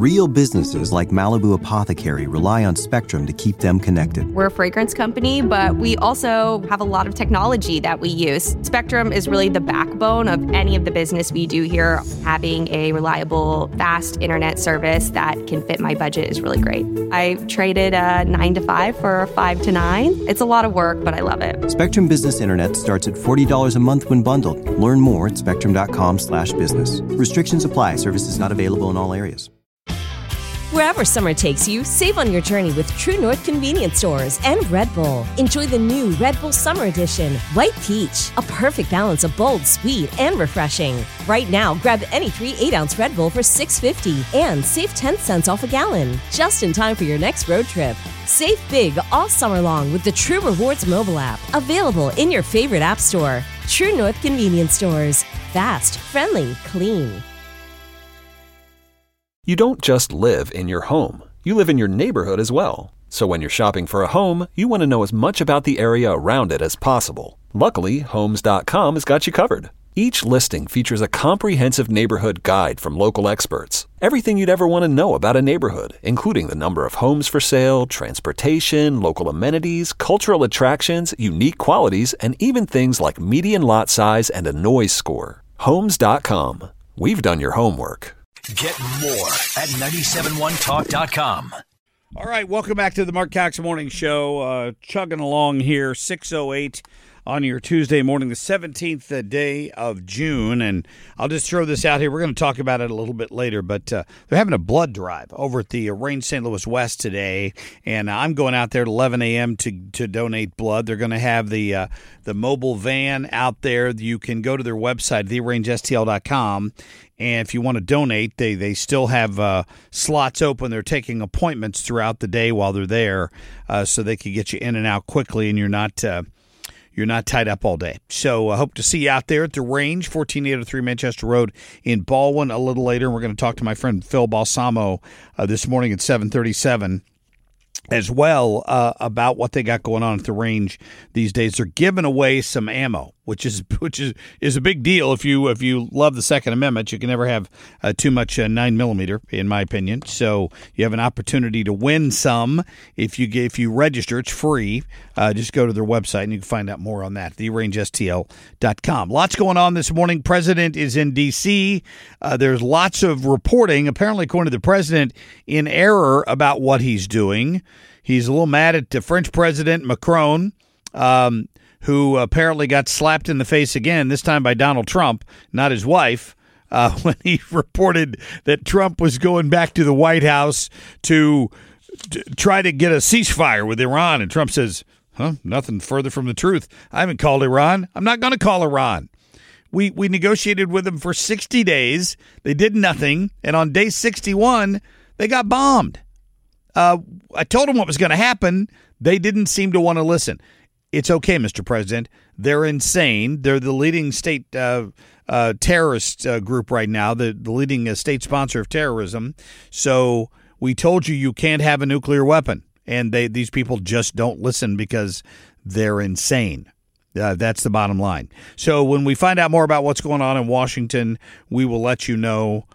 Real businesses like Malibu Apothecary rely on Spectrum to keep them connected. We're a fragrance company, but we also have a lot of technology that we use. Spectrum is really the backbone of any of the business we do here. Having a reliable, fast internet service that can fit my budget is really great. I traded a 9 to 5 for a 5 to 9. It's a lot of work, but I love it. Spectrum Business Internet starts at $40 a month when bundled. Learn more at spectrum.com/business. Restrictions apply. Services not available in all areas. Wherever summer takes you, save on your journey with True North Convenience Stores and Red Bull. Enjoy the new Red Bull Summer Edition, White Peach, a perfect balance of bold, sweet, and refreshing. Right now, grab any 3 8-ounce Red Bull for $6.50 and save 10 cents off a gallon, just in time for your next road trip. Save big all summer long with the True Rewards mobile app, available in your favorite app store. True North Convenience Stores. Fast, friendly, clean. You don't just live in your home. You live in your neighborhood as well. So when you're shopping for a home, you want to know as much about the area around it as possible. Luckily, Homes.com has got you covered. Each listing features a comprehensive neighborhood guide from local experts. Everything you'd ever want to know about a neighborhood, including the number of homes for sale, transportation, local amenities, cultural attractions, unique qualities, and even things like median lot size and a noise score. Homes.com. We've done your homework. Get more at 971talk.com. All right, welcome back to the Mark Cox Morning Show. Chugging along here, 6:08 on your Tuesday morning, the 17th day of June. And I'll just throw this out here. We're going to talk about it a little bit later, but they're having a blood drive over at the Range St. Louis West today. And I'm going out there at 11 a.m. to donate blood. They're going to have the mobile van out there. You can go to their website, therangestl.com. And if you want to donate, they still have slots open. They're taking appointments throughout the day while they're there, so they can get you in and out quickly, and you're not tied up all day. So I hope to see you out there at the Range, 14803 Manchester Road in Baldwin a little later. And we're going to talk to my friend Phil Balsamo this morning at 7:37 as well about what they got going on at the Range these days. They're giving away some ammo, which is a big deal. If you love the Second Amendment, you can never have too much 9mm, in my opinion. So you have an opportunity to win some if you register. It's free. Just go to their website and you can find out more on that. therangestl.com. Lots going on this morning. President is in D.C. There's lots of reporting, apparently according to the president, in error about what he's doing. He's a little mad at the French President Macron, who apparently got slapped in the face again, this time by Donald Trump, not his wife, when he reported that Trump was going back to the White House to try to get a ceasefire with Iran. And Trump says, nothing further from the truth. I haven't called Iran. I'm not going to call Iran. We negotiated with them for 60 days. They did nothing. And on day 61, they got bombed. I told them what was going to happen. They didn't seem to want to listen. It's okay, Mr. President. They're insane. They're the leading state terrorist group right now, the leading state sponsor of terrorism. So we told you can't have a nuclear weapon. And these people just don't listen because they're insane. That's the bottom line. So when we find out more about what's going on in Washington, we will let you know.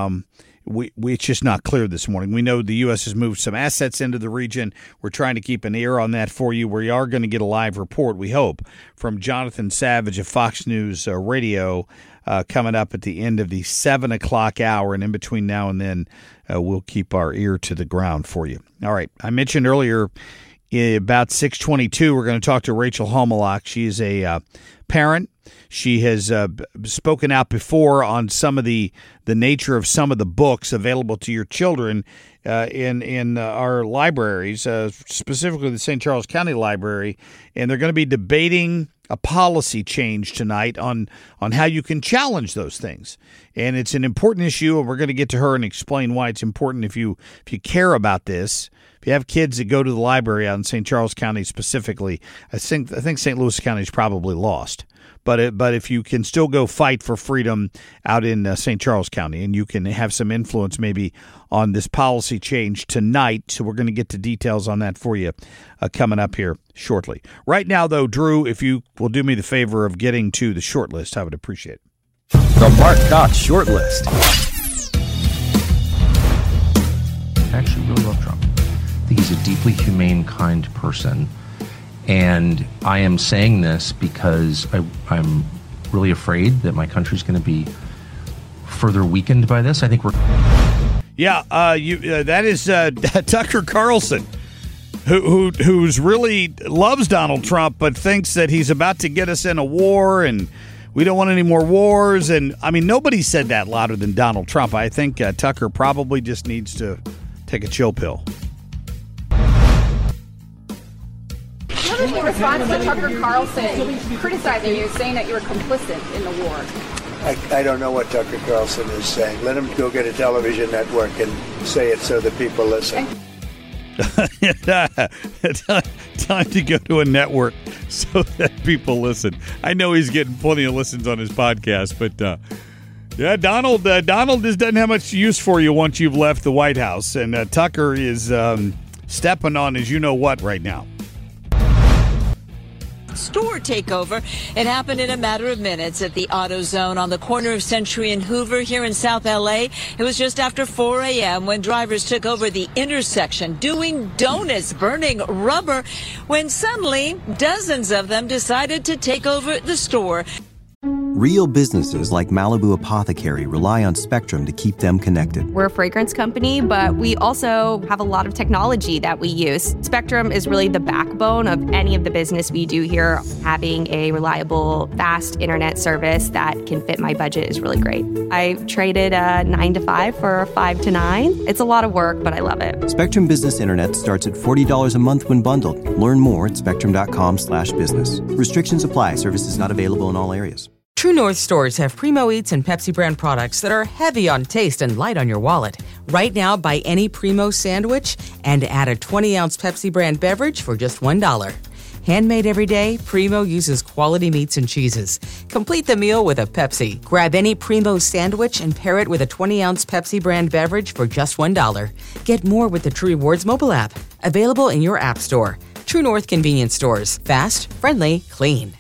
It's just not clear this morning. We know the U.S. has moved some assets into the region. We're trying to keep an ear on that for you. We are going to get a live report, we hope, from Jonathan Savage of Fox News Radio coming up at the end of the 7 o'clock hour. And in between now and then, we'll keep our ear to the ground for you. All right. I mentioned earlier about 6:22, we're going to talk to Rachel Homelach. She is a parent. She has spoken out before on some of the nature of some of the books available to your children in our libraries, specifically the St. Charles County Library, and they're going to be debating a policy change tonight on how you can challenge those things. And it's an important issue, and we're going to get to her and explain why it's important if you care about this. If you have kids that go to the library out in St. Charles County specifically, I think St. Louis County is probably lost. But if you can still go fight for freedom out in St. Charles County, and you can have some influence maybe on this policy change tonight. So we're going to get to details on that for you coming up here shortly. Right now, though, Drew, if you will do me the favor of getting to the short list, I would appreciate it. The Mark Cox Short List. a deeply humane, kind person. And I am saying this because I'm really afraid that my country's going to be further weakened by this. I think we're... Yeah, that is Tucker Carlson, who's really loves Donald Trump, but thinks that he's about to get us in a war and we don't want any more wars. And, I mean, nobody said that louder than Donald Trump. I think Tucker probably just needs to take a chill pill. What is your response to Tucker Carlson criticizing you, saying that you were complicit in the war? I don't know what Tucker Carlson is saying. Let him go get a television network and say it so that people listen. Time to go to a network so that people listen. I know he's getting plenty of listens on his podcast, but yeah, Donald just doesn't have much use for you once you've left the White House, and Tucker is stepping on as you know what right now. Store takeover. It happened in a matter of minutes at the AutoZone on the corner of Century and Hoover here in South LA. It was just after 4 a.m. when drivers took over the intersection doing donuts, burning rubber, when suddenly dozens of them decided to take over the store. Real businesses like Malibu Apothecary rely on Spectrum to keep them connected. We're a fragrance company, but we also have a lot of technology that we use. Spectrum is really the backbone of any of the business we do here. Having a reliable, fast internet service that can fit my budget is really great. I traded a 9 to 5 for a 5 to 9. It's a lot of work, but I love it. Spectrum Business Internet starts at $40 a month when bundled. Learn more at spectrum.com/business. Restrictions apply. Services not available in all areas. True North stores have Primo Eats and Pepsi brand products that are heavy on taste and light on your wallet. Right now, buy any Primo sandwich and add a 20-ounce Pepsi brand beverage for just $1. Handmade every day, Primo uses quality meats and cheeses. Complete the meal with a Pepsi. Grab any Primo sandwich and pair it with a 20-ounce Pepsi brand beverage for just $1. Get more with the True Rewards mobile app. Available in your app store. True North convenience stores. Fast, friendly, clean.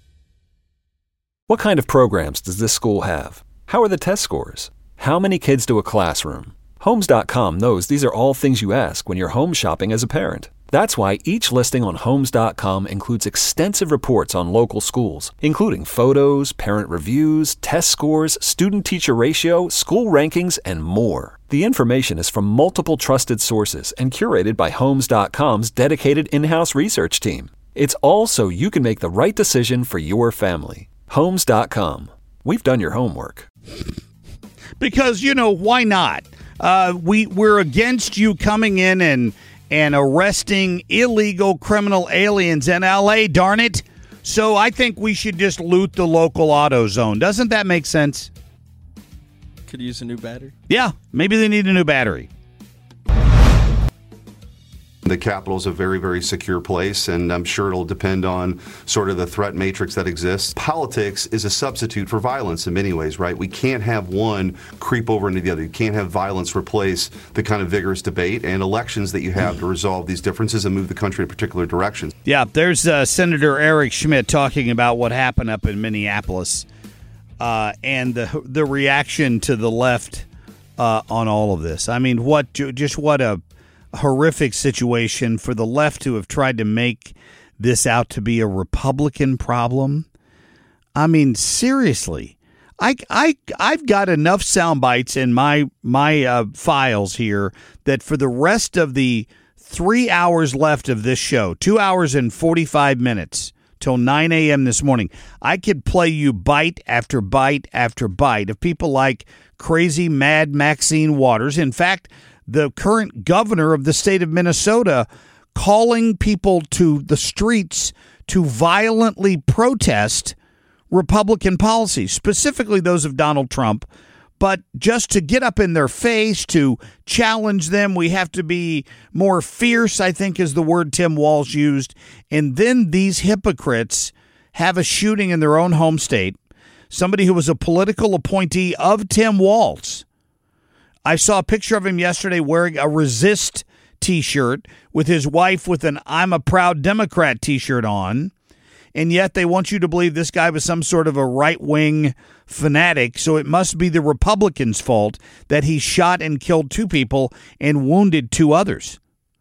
What kind of programs does this school have? How are the test scores? How many kids do a classroom? Homes.com knows these are all things you ask when you're home shopping as a parent. That's why each listing on Homes.com includes extensive reports on local schools, including photos, parent reviews, test scores, student-teacher ratio, school rankings, and more. The information is from multiple trusted sources and curated by Homes.com's dedicated in-house research team. It's all so you can make the right decision for your family. Homes.com. We've done your homework. Because, why not? We're against you coming in and arresting illegal criminal aliens in L.A., darn it. So I think we should just loot the local AutoZone. Doesn't that make sense? Could use a new battery. Yeah, maybe they need a new battery. The Capitol's a very, very secure place, and I'm sure it'll depend on sort of the threat matrix that exists. Politics is a substitute for violence in many ways, right? We can't have one creep over into the other. You can't have violence replace the kind of vigorous debate and elections that you have to resolve these differences and move the country in particular directions. Yeah, there's Senator Eric Schmidt talking about what happened up in Minneapolis and the reaction to the left on all of this. I mean, what a horrific situation for the left to have tried to make this out to be a Republican problem. I mean, seriously, I've got enough sound bites in my files here that for the rest of the 3 hours left of this show, 2 hours and 45 minutes till 9 a.m. this morning, I could play you bite after bite after bite of people like crazy mad Maxine Waters. In fact, the current governor of the state of Minnesota calling people to the streets to violently protest Republican policies, specifically those of Donald Trump, but just to get up in their face, to challenge them. We have to be more fierce, I think is the word Tim Walz used. And then these hypocrites have a shooting in their own home state. Somebody who was a political appointee of Tim Walz. I saw a picture of him yesterday wearing a Resist T-shirt with his wife with an I'm a Proud Democrat T-shirt on. And yet they want you to believe this guy was some sort of a right-wing fanatic. So it must be the Republicans' fault that he shot and killed 2 people and wounded 2 others.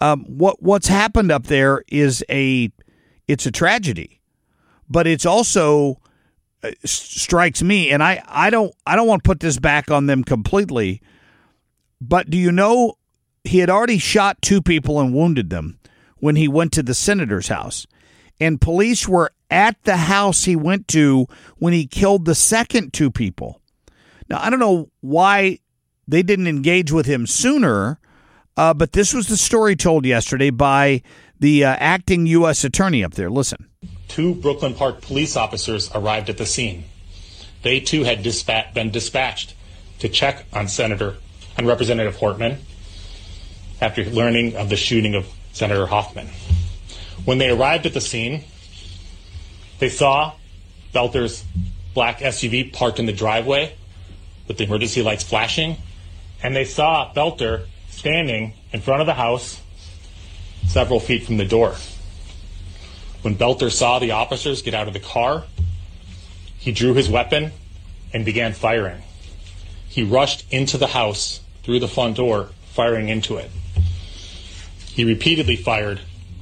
what's happened up there is it's a tragedy, but it's also strikes me, and I don't want to put this back on them completely, but do you know he had already shot 2 people and wounded them when he went to the senator's house, and police were at the house he went to when he killed the second 2 people. Now, I don't know why they didn't engage with him sooner, but this was the story told yesterday by the acting U.S. attorney up there. Listen. 2 Brooklyn Park police officers arrived at the scene. They, too, had been dispatched to check on Representative Hortman after learning of the shooting of Senator Hoffman. When they arrived at the scene, they saw Belter's black SUV parked in the driveway with the emergency lights flashing, and they saw Belter standing in front of the house several feet from the door. When Belter saw the officers get out of the car, he drew his weapon and began firing. He rushed into the house through the front door, firing into it. He repeatedly fired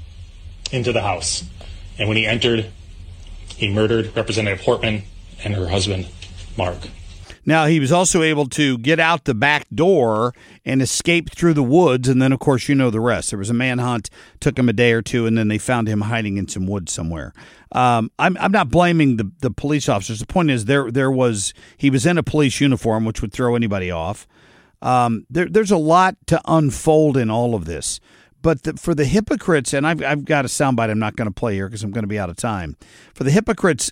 into the house, and when he entered, he murdered Representative Hortman and her husband, Mark. Now, he was also able to get out the back door and escape through the woods, and then, of course, you know the rest. There was a manhunt, took him a day or 2, and then they found him hiding in some woods somewhere. I'm not blaming the police officers. The point is he was in a police uniform, which would throw anybody off. There's a lot to unfold in all of this. But for the hypocrites, and I've got a soundbite I'm not going to play here because I'm going to be out of time. For the hypocrites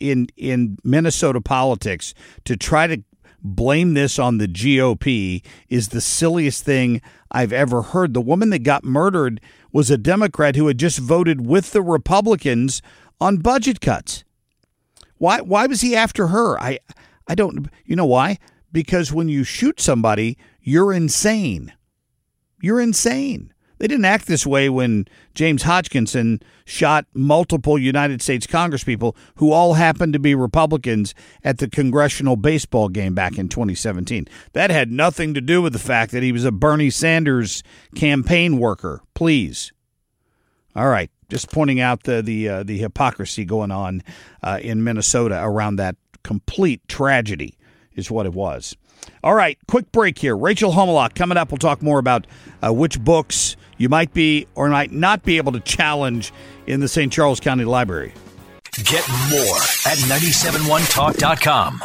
in Minnesota politics to try to blame this on the GOP is the silliest thing I've ever heard. The woman that got murdered was a Democrat who had just voted with the Republicans on budget cuts. Why was he after her? I don't. You know why? Because when you shoot somebody, you're insane. You're insane. They didn't act this way when James Hodgkinson shot multiple United States congresspeople who all happened to be Republicans at the congressional baseball game back in 2017. That had nothing to do with the fact that he was a Bernie Sanders campaign worker. Please. All right. Just pointing out the hypocrisy going on in Minnesota around that complete tragedy is what it was. All right, quick break here. Rachel Homolock coming up. We'll talk more about which books you might be or might not be able to challenge in the St. Charles County Library. Get more at 971talk.com.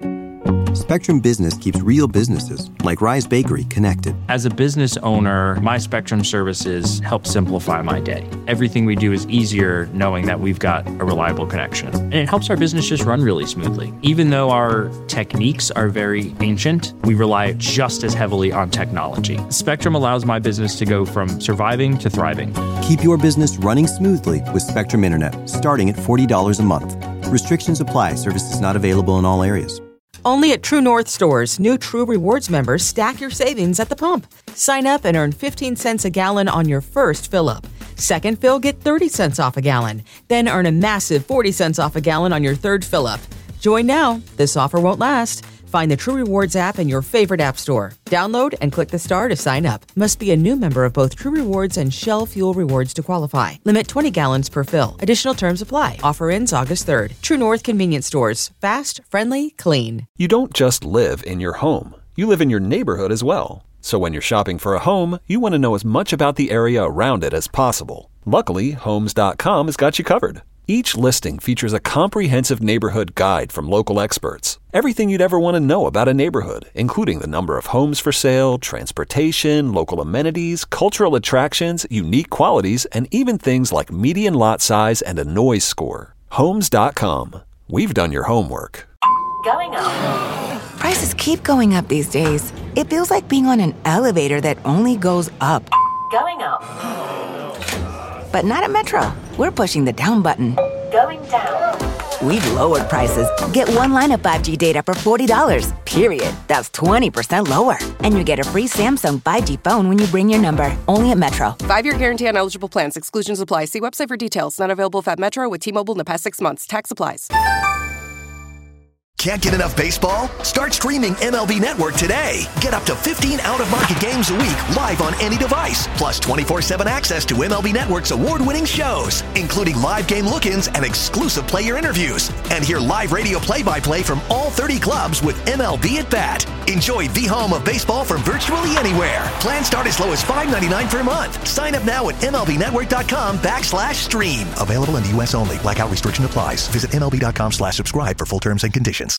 Spectrum Business keeps real businesses, like Rise Bakery, connected. As a business owner, my Spectrum services help simplify my day. Everything we do is easier knowing that we've got a reliable connection. And it helps our business just run really smoothly. Even though our techniques are very ancient, we rely just as heavily on technology. Spectrum allows my business to go from surviving to thriving. Keep your business running smoothly with Spectrum Internet, starting at $40 a month. Restrictions apply. Services not available in all areas. Only at True North stores, new True Rewards members stack your savings at the pump. Sign up and earn 15 cents a gallon on your first fill-up. Second fill, get 30 cents off a gallon. Then earn a massive 40 cents off a gallon on your third fill-up. Join now. This offer won't last. Find the True Rewards app in your favorite app store. Download and click the star to sign up. Must be a new member of both True Rewards and Shell Fuel Rewards to qualify. Limit 20 gallons per fill. Additional terms apply. Offer ends August 3rd. True North Convenience Stores. Fast, friendly, clean. You don't just live in your home. You live in your neighborhood as well. So when you're shopping for a home, you want to know as much about the area around it as possible. Luckily, Homes.com has got you covered. Each listing features a comprehensive neighborhood guide from local experts. Everything you'd ever want to know about a neighborhood, including the number of homes for sale, transportation, local amenities, cultural attractions, unique qualities, and even things like median lot size and a noise score. Homes.com. We've done your homework. Going up. Prices keep going up these days. It feels like being on an elevator that only goes up. Going up. But not at Metro. We're pushing the down button. Going down. We've lowered prices. Get one line of 5G data for $40, period. That's 20% lower. And you get a free Samsung 5G phone when you bring your number. Only at Metro. 5-year guarantee on eligible plans. Exclusions apply. See website for details. Not available at Metro with T-Mobile in the past 6 months. Tax applies. Can't get enough baseball? Start streaming MLB Network today. Get up to 15 out-of-market games a week live on any device. Plus 24/7 access to MLB Network's award-winning shows, including live game look-ins and exclusive player interviews. And hear live radio play-by-play from all 30 clubs with MLB at Bat. Enjoy the home of baseball from virtually anywhere. Plans start as low as $5.99 per month. Sign up now at MLBnetwork.com/stream. Available in the U.S. only. Blackout restriction applies. Visit MLB.com/subscribe for full terms and conditions.